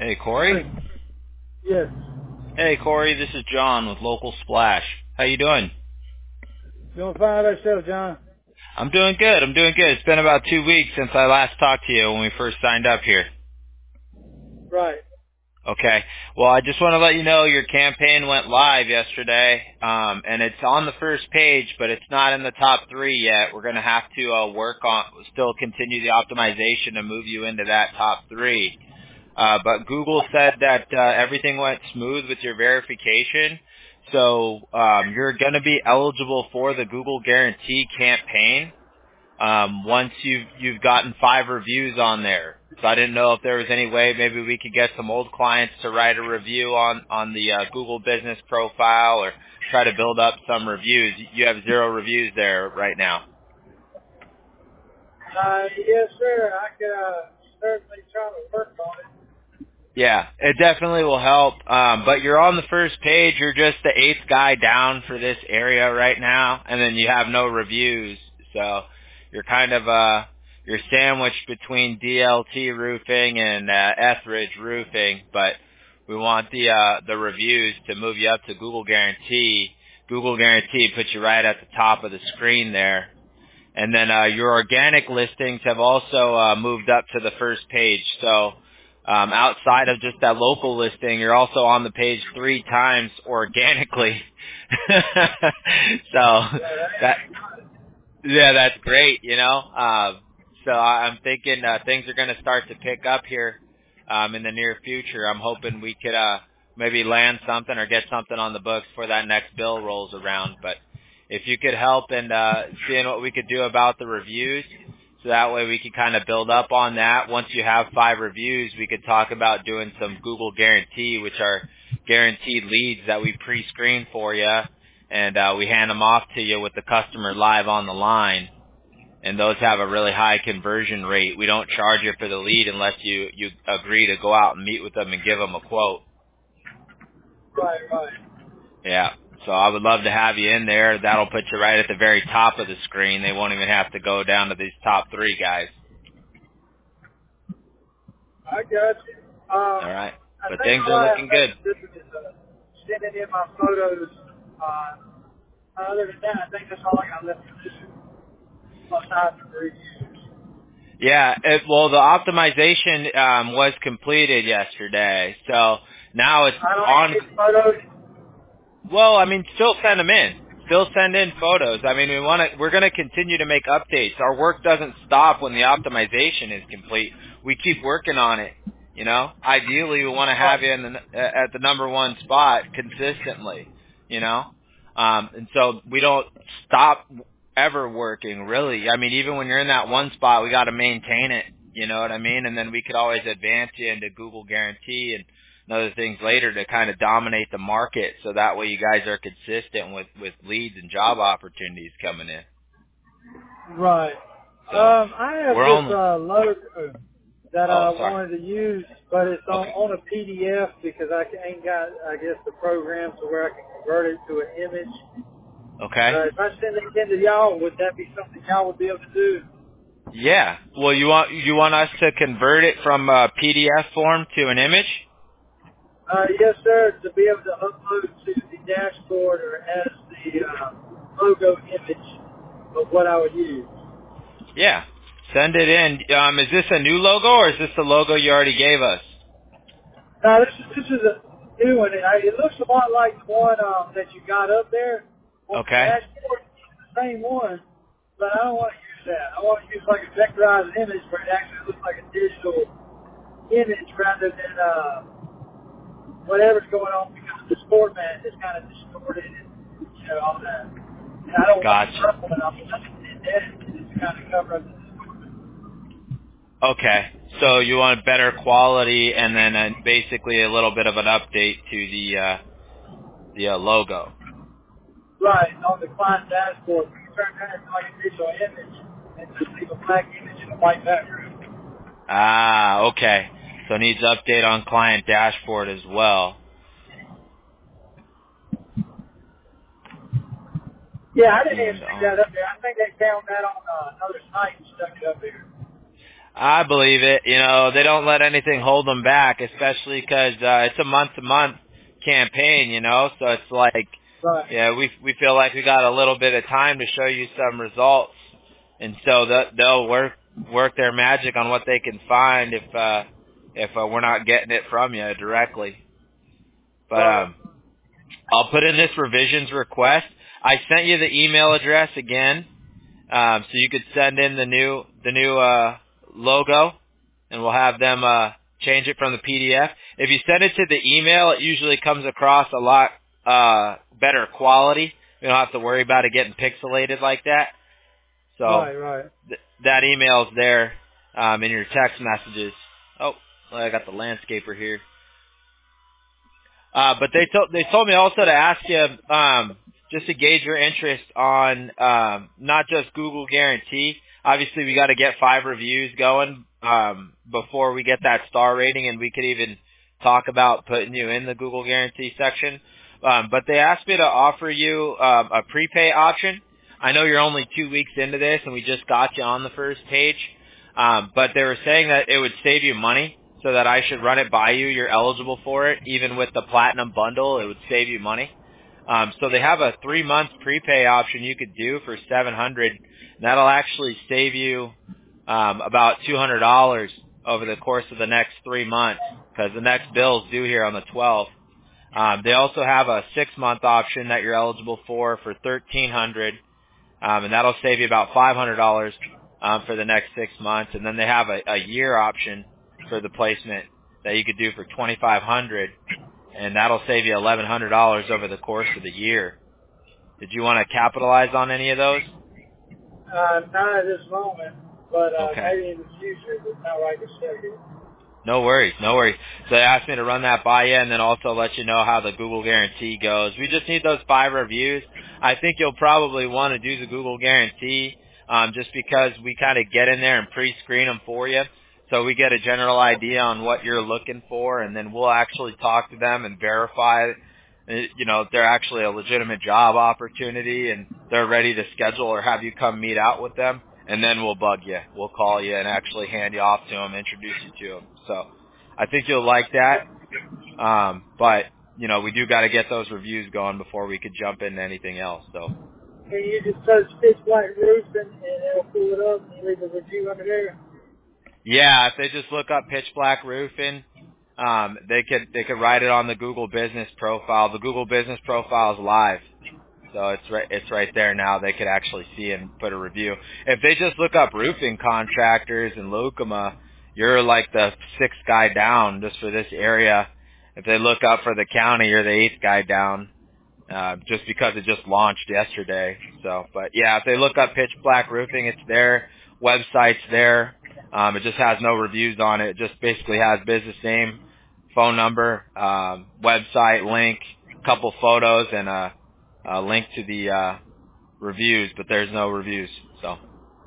Hey, Corey. Yes. Hey, Corey. This is John with Local Splash. How you doing? Doing fine by yourself, John? I'm doing good. It's been about 2 weeks since I last talked to you when we first signed up here. Right. Okay. Well, I just want to let you know your campaign went live yesterday, and it's on the first page, but it's not in the top 3 yet. We're going to have to still continue the optimization to move you into that top 3. But Google said that everything went smooth with your verification, so you're going to be eligible for the Google Guarantee campaign once you've gotten 5 reviews on there. So I didn't know if there was any way maybe we could get some old clients to write a review on the Google Business Profile or try to build up some reviews. You have 0 reviews there right now. Yes, sir. I could certainly try to work on it. Yeah, it definitely will help. But you're on the first page. You're just the 8th guy down for this area right now, and then you have no reviews. So you're kind of you're sandwiched between DLT Roofing and Etheridge Roofing. But we want the reviews to move you up to Google Guarantee. Google Guarantee puts you right at the top of the screen there. And then your organic listings have also moved up to the first page. So outside of just that local listing, you're also on the page 3 times organically. So that's great, you know. So I'm thinking things are going to start to pick up here in the near future. I'm hoping we could maybe land something or get something on the books before that next bill rolls around. But if you could help in seeing what we could do about the reviews, so that way we can kind of build up on that. Once you have 5 reviews, we could talk about doing some Google Guarantee, which are guaranteed leads that we pre-screen for you, and we hand them off to you with the customer live on the line. And those have a really high conversion rate. We don't charge you for the lead unless you agree to go out and meet with them and give them a quote. Right. Yeah. So I would love to have you in there. That'll put you right at the very top of the screen. They won't even have to go down to these top 3 guys. I got you. All right. I But think things all are I have looking good. left to do is sending in my photos. Other than that, I think that's all I got left to do. Aside from the reviews. Yeah. Well, the optimization was completed yesterday. So now it's I don't on. need photos. Well, I mean, still send them in. Still send in photos. I mean, we're going to continue to make updates. Our work doesn't stop when the optimization is complete. We keep working on it. You know, ideally we want to have you at the number 1 spot consistently. You know, and so we don't stop ever working really. I mean, even when you're in that 1 spot, we got to maintain it. You know what I mean? And then we could always advance you into Google Guarantee and other things later to kind of dominate the market, so that way you guys are consistent with leads and job opportunities coming in. Right. So I have we're this only. logo that I Oh, sorry. wanted to use, but it's Okay. on a PDF because I ain't got, I guess, the program to where I can convert it to an image. Okay. If I send it in to y'all, would that be something y'all would be able to do? Yeah. Well, you want us to convert it from a PDF form to an image? Yes, sir. To be able to upload to the dashboard or as the logo image of what I would use. Yeah. Send it in. Is this a new logo or is this the logo you already gave us? Now, this is a new one. It looks a lot like the one that you got up there on the Okay. dashboard. It's the same one, but I don't want to use that. I want to use like a vectorized image where it actually looks like a digital image rather than whatever's going on because this format is kind of distorted and, all that. And I don't want to Gotcha. purple it off. And then it's kind of cover up the distortion. Okay. So you want better quality and then basically a little bit of an update to the logo. Right, on the client dashboard, we can turn that into like a digital image and just leave a black image in a white background. Ah, okay. So it needs update on client dashboard as well. Yeah, I didn't even And stick that up there. I think they found that on another site and stuck it up there. I believe it. You know, they don't let anything hold them back, especially because it's a month-to-month campaign. You know, so it's like, Right. yeah, we feel like we got a little bit of time to show you some results, and so they'll work their magic on what they can find if we're not getting it from you directly. But Right. I'll put in this revisions request. I sent you the email address again, so you could send in the new logo, and we'll have them change it from the PDF. If you send it to the email, it usually comes across a lot better quality. You don't have to worry about it getting pixelated like that. So Right. that email's there in your text messages. Oh, well, I got the landscaper here. But they told me also to ask you just to gauge your interest on not just Google Guarantee. Obviously, we got to get 5 reviews going before we get that star rating, and we could even talk about putting you in the Google Guarantee section. But they asked me to offer you a prepay option. I know you're only 2 weeks into this, and we just got you on the first page. But they were saying that it would save you money, so that I should run it by you. You're eligible for it. Even with the platinum bundle, it would save you money. So they have a 3-month prepay option you could do for $700. That'll actually save you about $200 over the course of the next 3 months, because the next bill's due here on the 12th. They also have a 6-month option that you're eligible for $1,300, and that'll save you about $500 for the next 6 months. And then they have a year option for the placement that you could do for $2,500, and that'll save you $1,100 over the course of the year. Did you want to capitalize on any of those? Not at this moment, but Okay. maybe in the future, but not right this second. No worries. So they asked me to run that by you and then also let you know how the Google Guarantee goes. We just need those 5 reviews. I think you'll probably want to do the Google Guarantee just because we kind of get in there and pre-screen them for you. So we get a general idea on what you're looking for, and then we'll actually talk to them and verify, they're actually a legitimate job opportunity and they're ready to schedule or have you come meet out with them. And then we'll bug you. We'll call you and actually hand you off to them, introduce you to them. So I think you'll like that. But, we do got to get those reviews going before we could jump into anything else. So. Can you just search Pitch Black Roof and it'll pull it up and you leave a review under there? Yeah, if they just look up Pitch Black Roofing, they could write it on the Google Business Profile. The Google Business Profile is live. So it's right there now. They could actually see and put a review. If they just look up roofing contractors in Lucuma, you're like the 6th guy down just for this area. If they look up for the county, you're the 8th guy down, just because it just launched yesterday. So, but yeah, if they look up Pitch Black Roofing, it's there. Website's there. It just has no reviews on it. It just basically has business name, phone number, website link, couple photos, and a link to the reviews, but there's no reviews. So.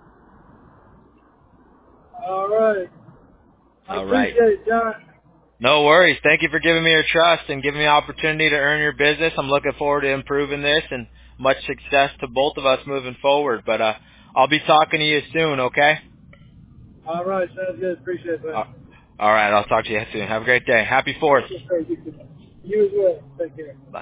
All right. I All right. appreciate it, John. No worries. Thank you for giving me your trust and giving me the opportunity to earn your business. I'm looking forward to improving this, and much success to both of us moving forward. But I'll be talking to you soon, okay? All right, sounds good. Appreciate it, man. All right. I'll talk to you soon. Have a great day. Happy 4th. You as well. Take care. Bye.